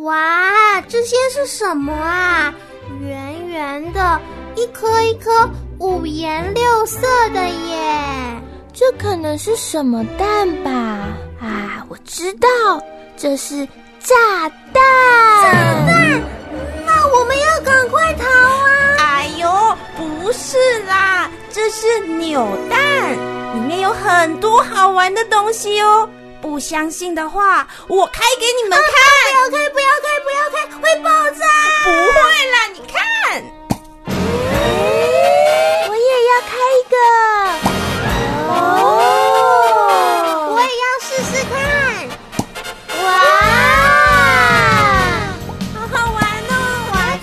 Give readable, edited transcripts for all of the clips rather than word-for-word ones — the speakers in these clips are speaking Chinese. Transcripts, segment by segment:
哇，这些是什么啊？圆圆的，一颗一颗五颜六色的耶！ 这可能是什么蛋吧？啊，我知道，这是炸弹！ 炸弹？那我们要赶快逃啊！ 哎呦，不是啦，这是扭蛋，里面有很多好玩的东西哦。不相信的话，我开给你们看。 不要开，会爆炸！ 不会啦，你看。 我也要开一个。 我也要试试看。哇， 好好玩哦！ 哇，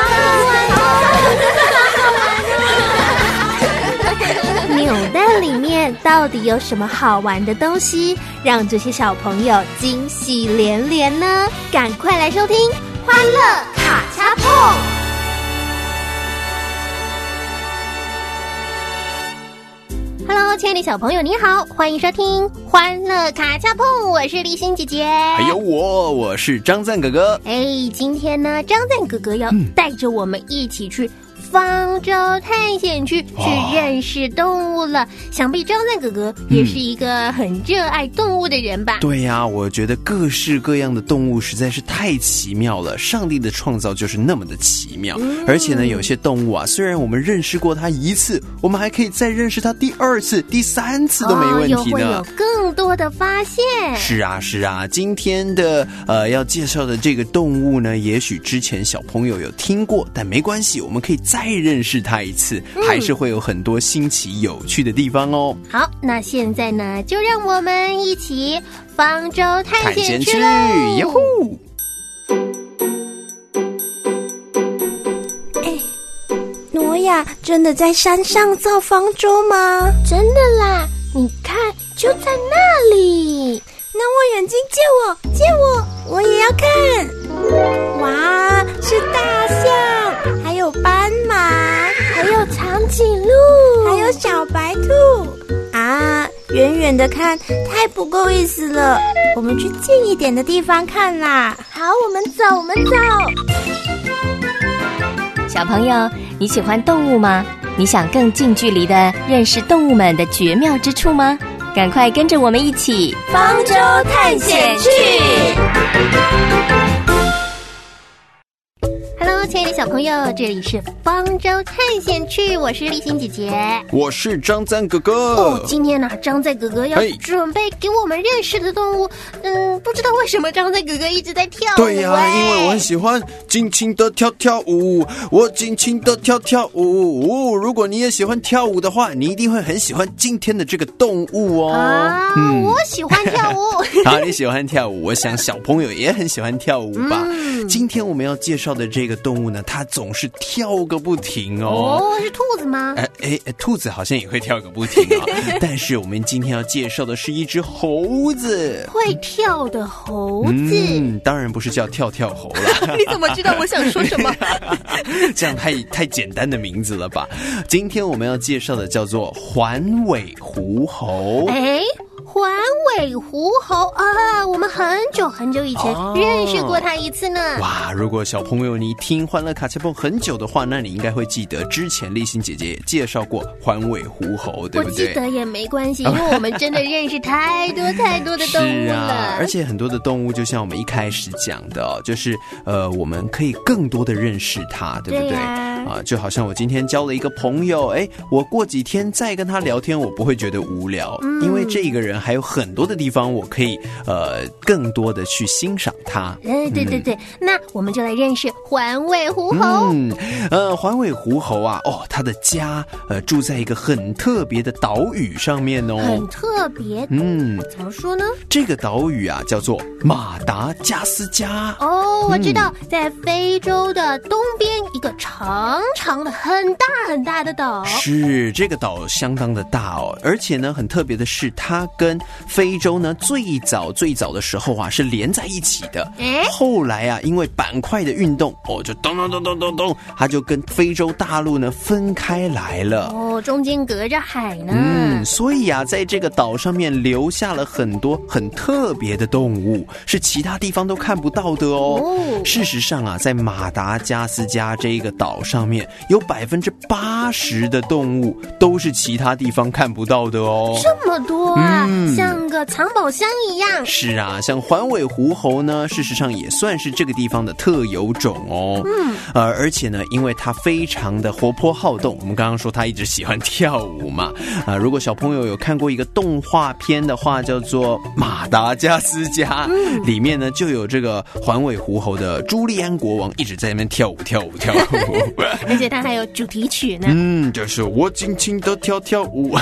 真好玩！扭蛋里面到底有什么好玩的东西，让这些小朋友惊喜连连呢？赶快来收听《欢乐卡恰碰》。Hello， 亲爱的小朋友，你好，欢迎收听《欢乐卡恰碰》，我是立新姐姐， 还有我是张赞哥哥。 今天呢，张赞哥哥要带着我们一起去方舟探险区去认识动物了。想必张赞哥哥也是一个很热爱动物的人吧？ 对呀，我觉得各式各样的动物实在是太奇妙了，上帝的创造就是那么的奇妙。而且呢，有些动物啊，虽然我们认识过它一次，我们还可以再认识它第二次、第三次都没问题呢。 会有更多的发现。 是啊，今天的要介绍的这个动物呢，也许之前小朋友有听过，但没关系，我们可以再认识它一次，还是会有很多新奇有趣的地方哦。 好，那现在呢，就让我们一起方舟探险去喽！ 哟呼！ 挪亚真的在山上造方舟吗？ 真的啦，你看，就在那里。 那我眼睛借我，我也要看。哇，是大象，还有斑马， 还有长颈鹿， 还有小白兔啊！远远的看太不够意思了，我们去近一点的地方看啦。 好，我们走。 小朋友，你喜欢动物吗？你想更近距离的认识动物们的绝妙之处吗？赶快跟着我们一起方舟探险去。 Hello， 亲爱的小朋友，这里是方舟探险区，我是立新姐姐， 我是张赞哥哥。 今天呢，张赞哥哥要准备给我们认识的动物，不知道为什么张赞哥哥一直在跳舞。 对呀，因为我很喜欢尽情的跳舞，我尽情的跳舞。如果你也喜欢跳舞的话，你一定会很喜欢今天的这个动物哦。 我喜欢跳舞。 好，你喜欢跳舞，我想小朋友也很喜欢跳舞吧。今天我们要介绍的这个动物呢，它总是跳个不停哦。 是兔子吗？ 兔子好像也会跳个不停哦。但是我们今天要介绍的是一只猴子， 会跳的猴子。 当然不是叫跳猴啦。 你怎么知道我想说什么？ 这样太简单的名字了吧？今天我们要介绍的叫做环尾狐猴。 环尾狐猴啊，我们很久以前认识过它一次呢。 哇，如果小朋友你听欢乐卡恰碰很久的话，那你应该会记得之前立新姐姐也介绍过环尾狐猴，对不对？ 我记得也没关系，因为我们真的认识太多的动物了。 是啊，而且很多的动物就像我们一开始讲的就是我们可以更多的认识它，对不对？就好像我今天交了一个朋友，我过几天再跟他聊天，我不会觉得无聊，因为这个人还有很多的地方我可以更多的去欣赏他。 对，那我们就来认识环尾狐猴。 环尾狐猴啊，他的家住在一个很特别的岛屿上面哦。 很特别？怎么说呢？ 这个岛屿啊叫做马达加斯加。 我知道，在非洲的东边一个长长的、很大很大的岛。 是，这个岛相当的大哦，而且呢，很特别的是，它跟非洲呢最早的时候啊是连在一起的。后来啊，因为板块的运动就咚咚咚咚咚咚，它就跟非洲大陆呢分开来了。 中间隔着海呢。 所以啊，在这个岛上面留下了很多很特别的动物，是其他地方都看不到的哦。事实上啊，在马达加斯加这一个岛上面，有80%的动物都是其他地方看不到的哦。 这么多啊，像个藏宝箱一样。 是啊，像环尾狐猴呢，事实上也算是这个地方的特有种哦。而且呢，因为它非常的活泼好动，我们刚刚说它一直喜欢跳舞嘛。如果小朋友有看过一个动画片的话，叫做《马达加斯加》，里面呢就有这个环尾狐猴的朱利安国王一直在那边跳舞。 而且它还有主题曲呢。 就是我尽情的跳舞。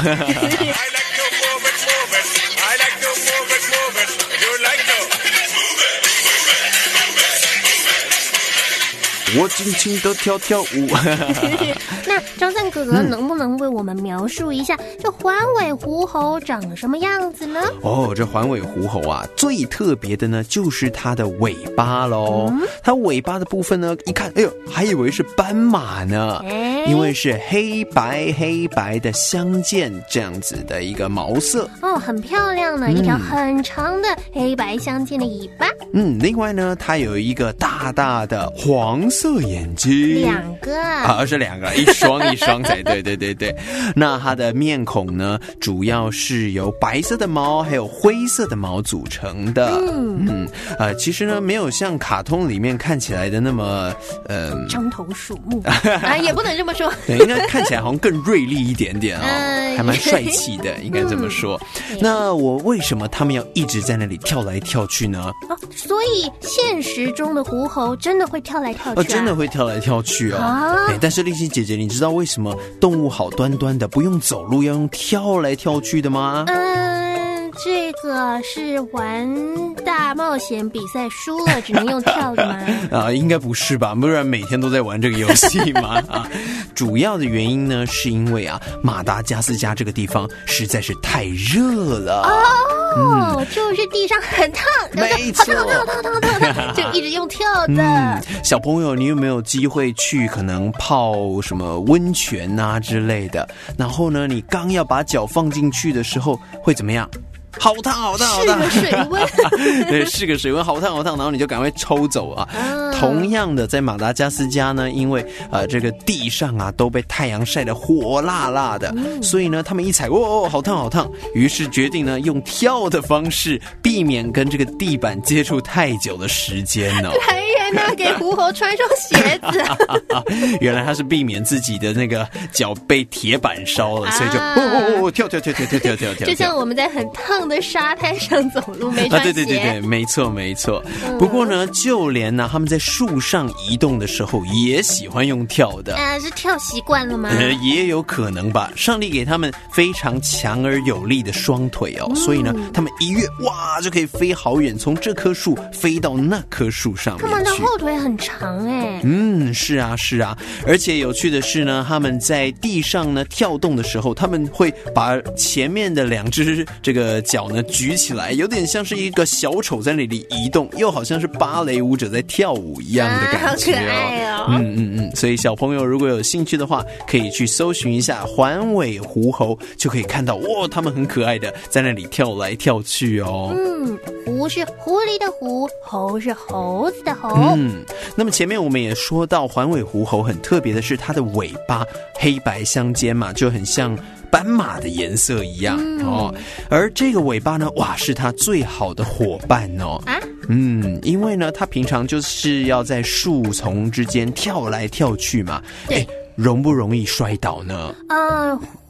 我尽情的跳舞。 那张赞哥哥能不能为我们描述一下这环尾狐猴长什么样子呢？ 这环尾狐猴啊，最特别的呢就是它的尾巴咯。它尾巴的部分呢，一看，还以为是斑马呢，因为是黑白的相间这样子的一个毛色。 很漂亮呢，一条很长的黑白相间的尾巴。 另外呢，它有一个大大的黄色眼睛 ，2个是2个，一双才对。那它的面孔呢，主要是由白色的毛还有灰色的毛组成的。其实呢，没有像卡通里面看起来的那么獐头鼠目也不能这么说。 对，应该看起来好像更锐利一点点还蛮帅气的，应该这么说。那为什么他们要一直在那里跳来跳去呢？ 所以现实中的狐猴真的会跳来跳去真的会跳来跳去但是丽欣姐姐，你知道为什么动物好端端的不用走路，要用跳来跳去的吗？ 这个是玩大冒险比赛输了只能用跳的吗？ 应该不是吧，不然每天都在玩这个游戏吗？主要的原因呢，是因为马达加斯加这个地方实在是太热了。 就是地上很烫， 没错， 烫，就一直用跳的。 小朋友，你有没有机会去可能泡什么温泉啊之类的？然后呢，你刚要把脚放进去的时候，会怎么样？好烫！ 是个水温。 对，是个水温，好烫，然后你就赶快抽走同样的，在马达加斯加呢，因为这个地上都被太阳晒得火辣辣的，所以呢，他们一踩，好烫，于是决定呢，用跳的方式避免跟这个地板接触太久的时间来人啊，给狐猴穿双鞋子。 原来他是避免自己的那个脚被铁板烧了，所以就跳， 就像我们在很烫的沙滩上走路没穿鞋。 对，没错。不过呢，就连他们在树上移动的时候也喜欢用跳的。 是跳习惯了吗？ 也有可能吧。上帝给他们非常强而有力的双腿所以呢，他们一跃就可以飞好远，从这棵树飞到那棵树上面去。 他们的后腿很长是啊。而且有趣的是呢，他们在地上呢跳动的时候，他们会把前面的2只这个脚呢举起来，有点像是一个小丑在那里移动，又好像是芭蕾舞者在跳舞一样的感觉。 好可爱所以小朋友如果有兴趣的话，可以去搜寻一下环尾狐猴，就可以看到他们很可爱的在那里跳来跳去狐是狐狸的狐，猴是猴子的猴。 那么前面我们也说到，环尾狐猴很特别的是它的尾巴黑白相间嘛，就很像斑马的颜色一样而这个尾巴呢，是它最好的伙伴因为呢，它平常就是要在树丛之间跳来跳去嘛。容不容易摔倒呢？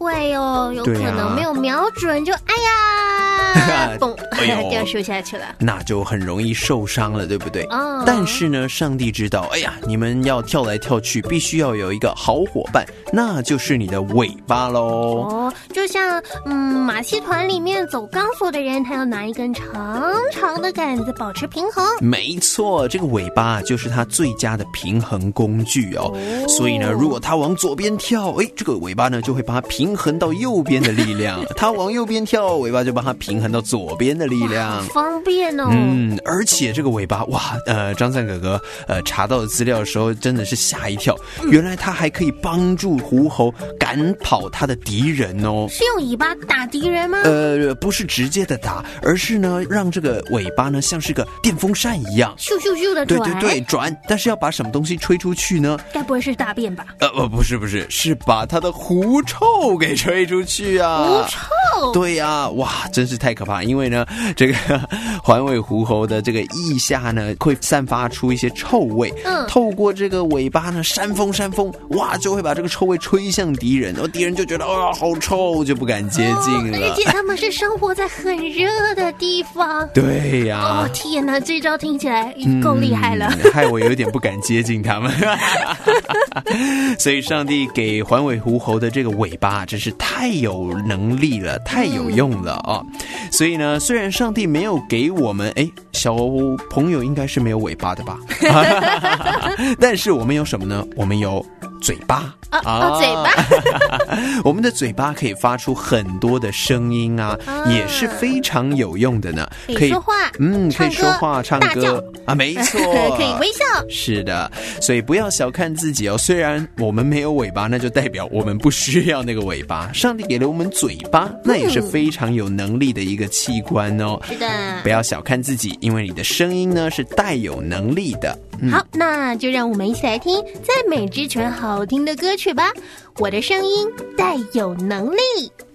会哦，有可能没有瞄准就哎呀，嘣，掉树下去了， 那就很容易受伤了，对不对？但是呢，上帝知道，哎呀，你们要跳来跳去，必须要有一个好伙伴，那就是你的尾巴咯。 就像马戏团里面走钢索的人，他要拿一根长长的杆子保持平衡。 没错，这个尾巴就是他最佳的平衡工具哦。所以呢，如果他往左边跳，这个尾巴呢就会帮他平衡到右边的力量；他往右边跳，尾巴就帮他平衡到左边的力量。 方便哦。 而且这个尾巴，哇，张赞哥哥查到的资料的时候，真的是吓一跳。原来他还可以帮助狐猴赶跑他的敌人哦。 是用尾巴打敌人吗？ 不是直接的打，而是呢让这个尾巴呢像是个电风扇一样， 咻咻咻的转。 对，转。但是要把什么东西吹出去呢？ 该不会是大便吧？ 不是，是把他的狐臭给吹出去啊！ 狐臭？ 对呀，哇，真是太可怕！因为呢，这个环尾狐猴的这个腋下呢，会散发出一些臭味。透过这个尾巴呢，扇风，哇，就会把这个臭味吹向敌人，然后敌人就觉得好臭，就不敢接近了。 而且他们是生活在很热的地方。 对呀。 天哪，这招听起来够厉害了， 害我有点不敢接近他们。所以上帝给环尾狐猴的这个尾巴真是太有能力了，太有用了啊！所以呢，虽然上帝没有给我们，小朋友应该是没有尾巴的吧？但是我们有什么呢？我们有嘴巴。 嘴巴。 我们的嘴巴可以发出很多的声音也是非常有用的呢。 可以说话， 可以说话、唱歌没错， 可以微笑。 是的，所以不要小看自己哦。虽然我们没有尾巴，那就代表我们不需要那个尾巴。上帝给了我们嘴巴，那也是非常有能力的一个器官哦。 是的， 不要小看自己，因为你的声音呢是带有能力的。 好，那就让我们一起来听赞美之泉好听的歌曲吧。我的声音带有能力。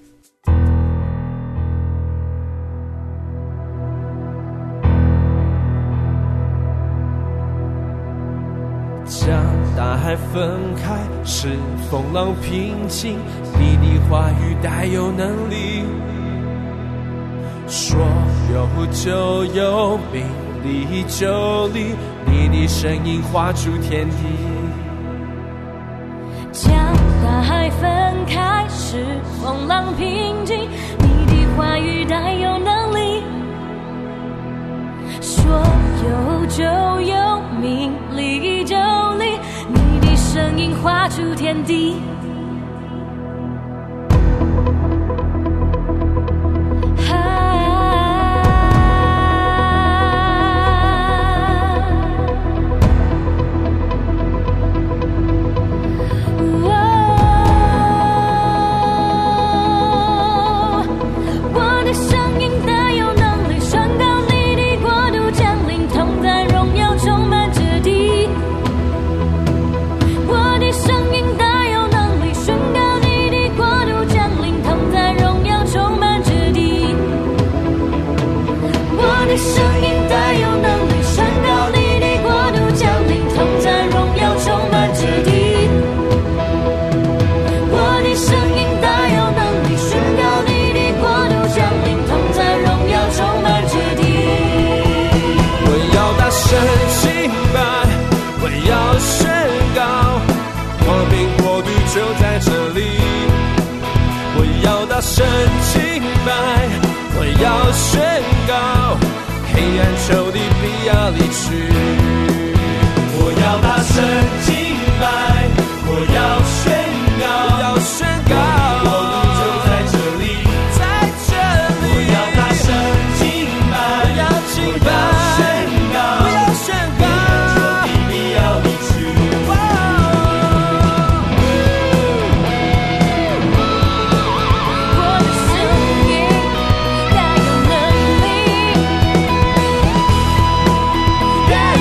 将大海分开，使风浪平静，你的话语带有能力，说有就有，命立就立，你的声音画出天地。 将大海分开，使风浪平静，你的话语带有能力，说有就有，命立就立，你的声音画出天地。大声敬拜，我要宣告，黑暗仇敌必要离去。我要大声敬拜，我要宣告，我要宣告，国度就在这里，在这里。我要大声敬拜，我要敬拜，我要宣告，黑暗仇敌必要离去。带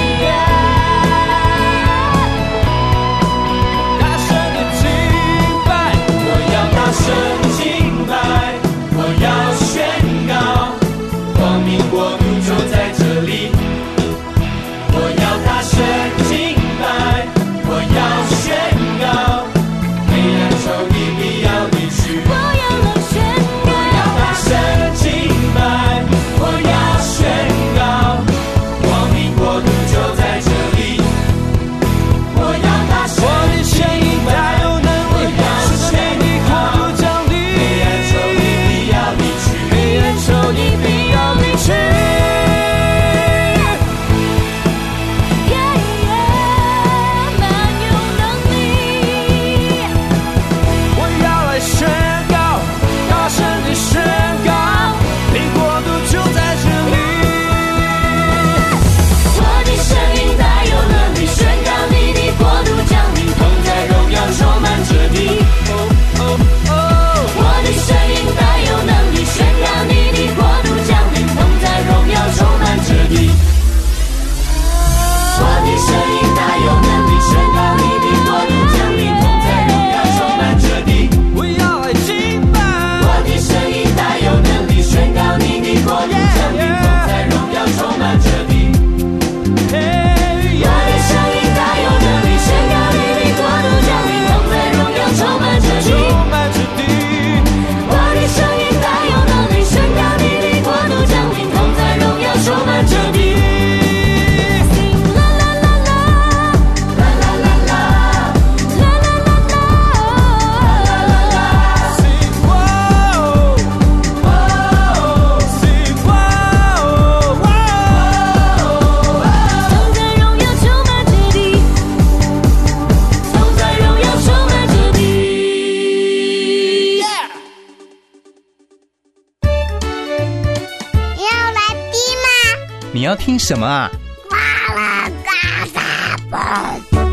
要听什么啊？ 哇啦嘎萨蹦。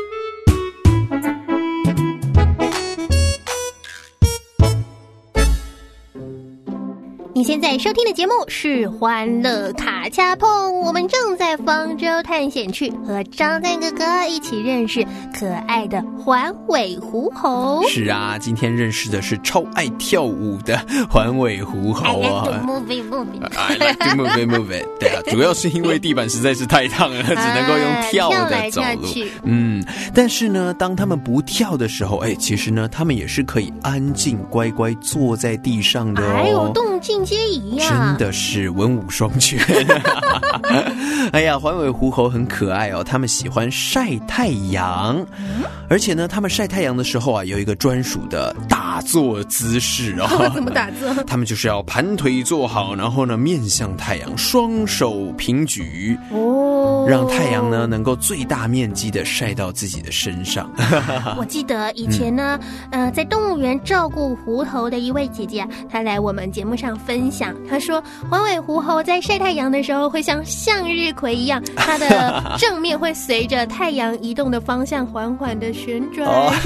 你现在收听的节目是《欢乐卡恰碰》，我们正在方舟探险去，和张赞哥哥一起认识可爱的环尾狐猴。 是啊，今天认识的是超爱跳舞的环尾狐猴啊。 I like to move it. I like to move it. 对啊，主要是因为地板实在是太烫了，只能够用跳的走路。但是呢，当他们不跳的时候，其实呢，他们也是可以安静乖乖坐在地上的哦。 还有动静皆宜呀， 真的是文武双全。哎呀，环尾狐猴很可爱哦，他们喜欢晒太阳，而且呢，他们晒太阳的时候啊，有一个专属的打坐姿势哦。 怎么打坐？ 他们就是要盘腿坐好，然后呢面向太阳，双手平举哦，让太阳呢能够最大面积的晒到自己的身上。 我记得以前呢，在动物园照顾狐猴的一位姐姐啊，她来我们节目上分享，她说环尾狐猴在晒太阳的时候会像向日葵一样，它的正面会随着太阳移动的方向缓缓的旋转。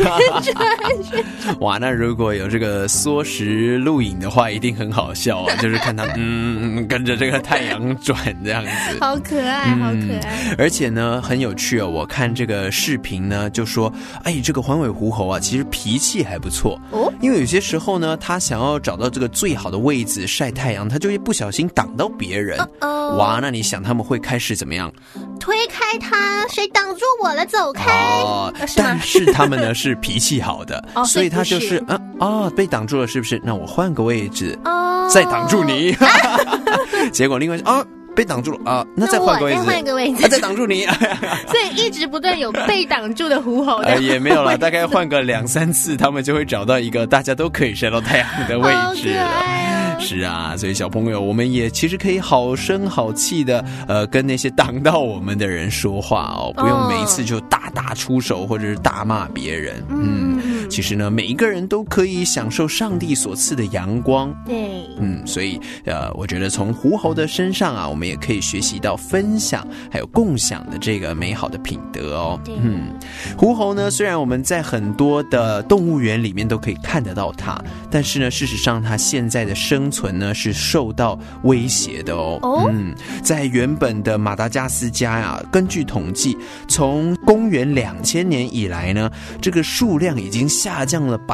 哇，那如果有这个缩时录影的话，一定很好笑啊！就是看它跟着这个太阳转这样子， 好可爱，好可爱。 而且呢，很有趣哦。我看这个视频呢，就说，这个环尾狐猴啊，其实脾气还不错哦。因为有些时候呢，他想要找到这个最好的位置晒太阳，他就会不小心挡到别人。哇，那你想他们会开始怎么样？ 推开他，谁挡住我了？走开！ 但是他们呢是脾气好的，所以他就是被挡住了，是不是？那我换个位置，再挡住你。结果另外被挡住了啊，那再换个位置， 再换个位置， 再挡住你。 所以一直不断有被挡住的狐猴的。 也没有了，大概换个2-3次，他们就会找到一个大家都可以晒到太阳的位置了。是啊，所以小朋友，我们也其实可以好声好气的跟那些挡到我们的人说话哦，不用每一次就大打出手或者是大骂别人。其实呢，每一个人都可以享受上帝所赐的阳光。 对， 所以我觉得从狐猴的身上啊，我们也可以学习到分享还有共享的这个美好的品德哦。狐猴呢，虽然我们在很多的动物园里面都可以看得到它，但是呢，事实上它现在的生存呢是受到威胁的哦。在原本的马达加斯加呀，根据统计，从公元2000年以来呢，这个数量已经下降了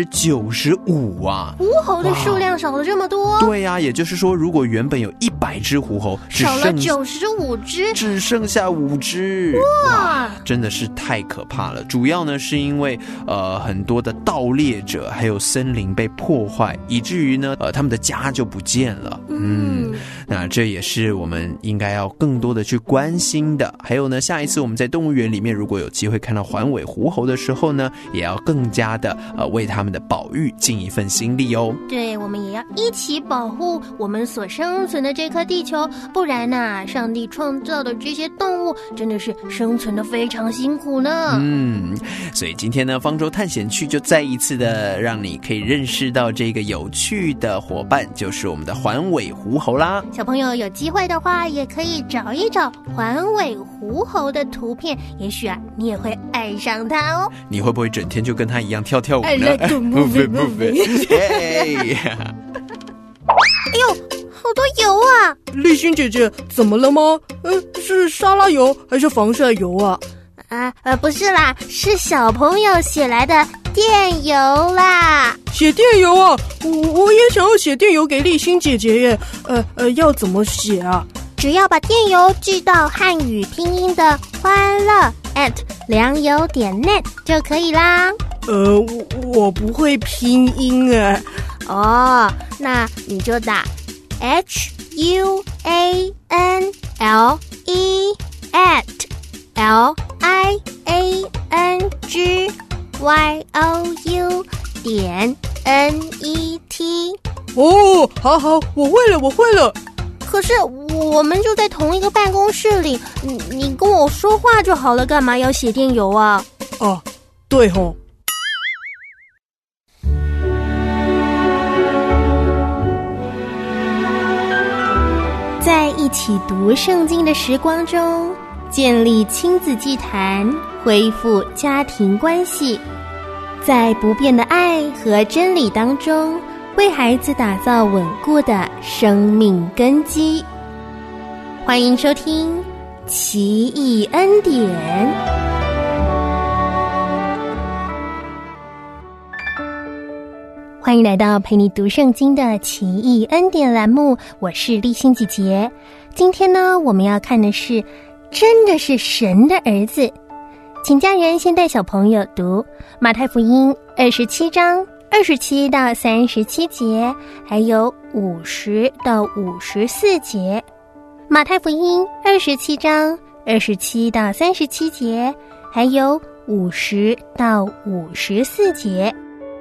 95%啊！ 狐猴的数量少了这么多？ 对啊，也就是说，如果原本有100只狐猴， 少了95只， 只剩下5只，哇，真的是太可怕了。主要呢是因为很多的盗猎者还有森林被破坏，以至于呢他们的家就不见了。那这也是我们应该要更多的去关心的。还有呢，下一次我们在动物园里面如果有机会看到环尾狐猴的时候呢，也要更加的为他们的保育尽一份心力哦。 对，我们也要一起保护我们所生存的这颗地球，不然啊，上帝创造的这些动物真的是生存的非常辛苦呢。 所以今天呢，方舟探险区就再一次的让你可以认识到这个有趣的伙伴，就是我们的环尾狐猴啦。 小朋友有机会的话，也可以找一找环尾狐猴的图片，也许啊，你也会爱上它哦。 你会不会整天就跟它一样跳跳舞呢？ I like to move it, move it. 哎呦，好多油啊！ 立新姐姐，怎么了吗？是沙拉油还是防晒油啊？ 不是啦，是小朋友写来的电邮啦。 写电邮啊？我也想要写电邮给立新姐姐耶。要怎么写啊？ 只要把电邮寄到汉语拼音的欢乐@良友.net就可以啦。 我不会拼音哎。 那你就打 HUANLEANGYOU.NET。 好，我会了。 可是我们就在同一个办公室里，你跟我说话就好了，干嘛要写电邮啊？ 对吼。 在一起读圣经的时光中，建立亲子祭坛，恢复家庭关系，在不变的爱和真理当中，为孩子打造稳固的生命根基。欢迎收听奇异恩典。欢迎来到陪你读圣经的奇异恩典栏目，我是立心姐姐。今天呢，我们要看的是真的是神的儿子。请家人先带小朋友读马太福音27章27到37节，还有50到54节。马太福音27章27到37节，还有50到54节。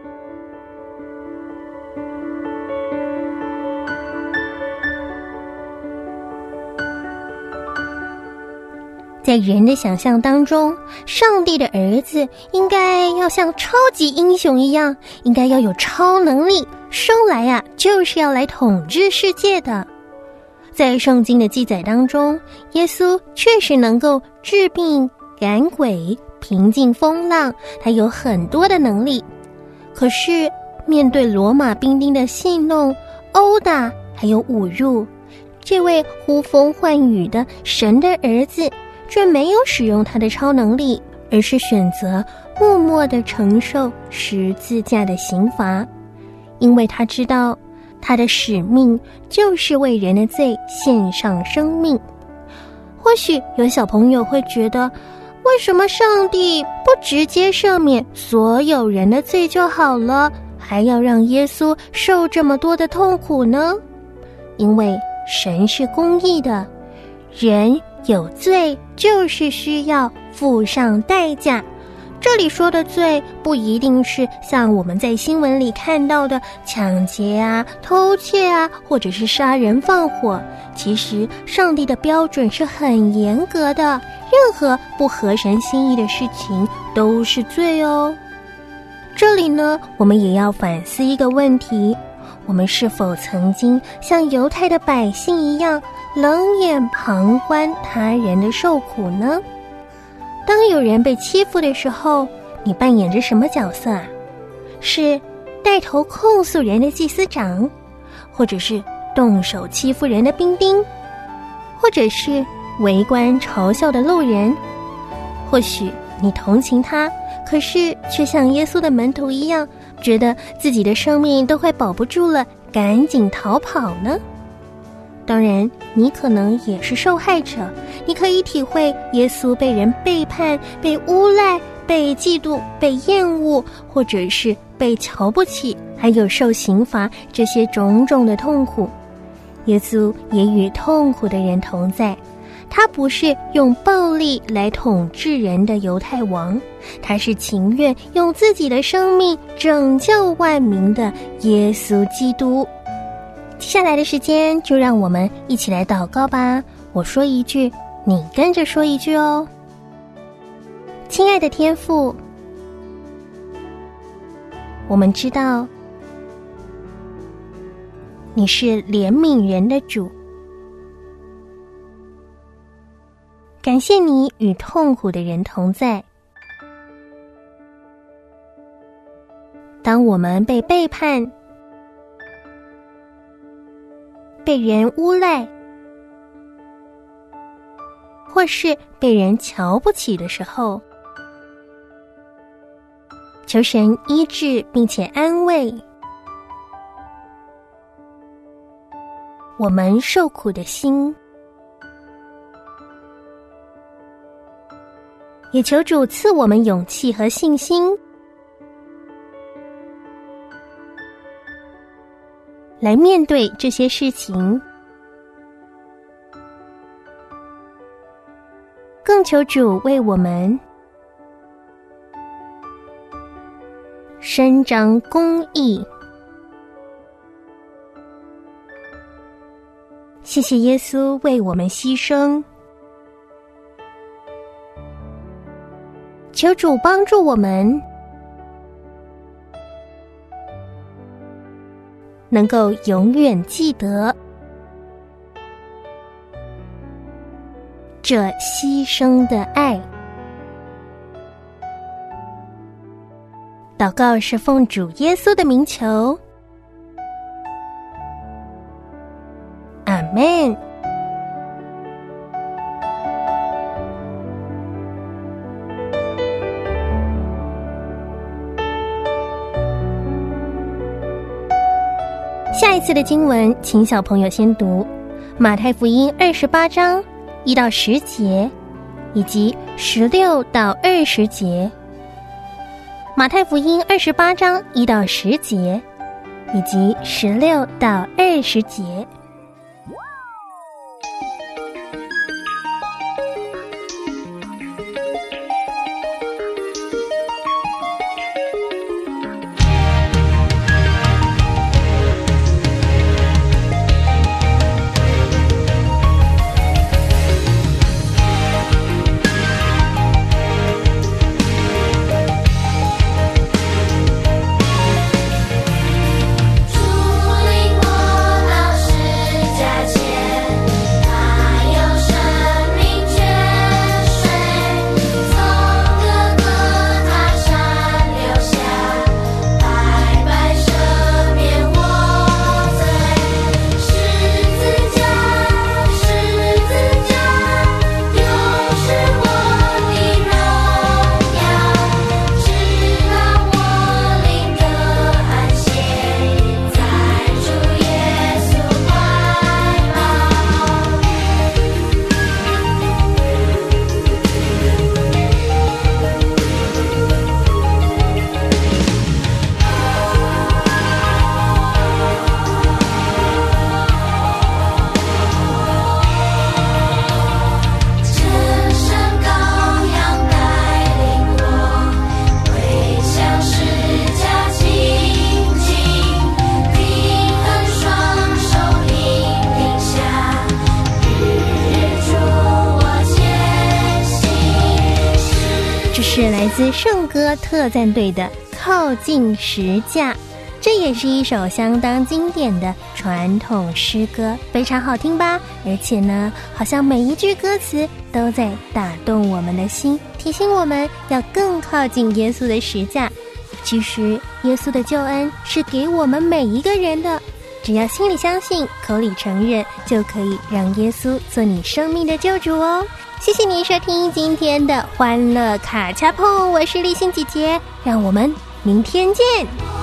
在人的想象当中，上帝的儿子应该要像超级英雄一样，应该要有超能力，生来就是要来统治世界的。在圣经的记载当中，耶稣确实能够治病、赶鬼、平静风浪，他有很多的能力。可是面对罗马兵丁的戏弄、殴打还有侮辱，这位呼风唤雨的神的儿子却没有使用他的超能力，而是选择默默地承受十字架的刑罚，因为他知道他的使命就是为人的罪献上生命。或许有小朋友会觉得，为什么上帝不直接赦免所有人的罪就好了，还要让耶稣受这么多的痛苦呢？因为神是公义的，人有罪就是需要付上代价。这里说的罪不一定是像我们在新闻里看到的抢劫偷窃或者是杀人放火。其实上帝的标准是很严格的，任何不合神心意的事情都是罪哦。这里呢，我们也要反思一个问题，我们是否曾经像犹太的百姓一样冷眼旁观他人的受苦呢？当有人被欺负的时候，你扮演着什么角色啊？是带头控诉人的祭司长，或者是动手欺负人的兵丁，或者是围观嘲笑的路人？或许你同情他，可是却像耶稣的门徒一样，觉得自己的生命都快保不住了，赶紧逃跑呢？当然，你可能也是受害者，你可以体会耶稣被人背叛、被诬赖、被嫉妒、被厌恶，或者是被瞧不起，还有受刑罚这些种种的痛苦。耶稣也与痛苦的人同在，他不是用暴力来统治人的犹太王，他是情愿用自己的生命拯救万民的耶稣基督。接下来的时间，就让我们一起来祷告吧。我说一句，你跟着说一句哦。亲爱的天父，我们知道你是怜悯人的主，感谢你与痛苦的人同在。当我们被背叛、被人诬赖，或是被人瞧不起的时候，求神医治并且安慰我们受苦的心，也求主赐我们勇气和信心，来面对这些事情。更求主为我们伸张公义。谢谢耶稣为我们牺牲，求主帮助我们能够永远记得这牺牲的爱。祷告是奉主耶稣的名求，阿们。下一次的经文，请小朋友先读马太福音28章1到10节，以及16到20节。马太福音28章1到10节，以及16到20节。是来自圣歌特赞队的《靠近十架》，这也是一首相当经典的传统诗歌，非常好听吧？而且呢，好像每一句歌词都在打动我们的心，提醒我们要更靠近耶稣的十架。其实耶稣的救恩是给我们每一个人的，只要心里相信，口里承认，就可以让耶稣做你生命的救主哦。谢谢你收听今天的欢乐卡恰碰，我是立信姐姐，让我们明天见。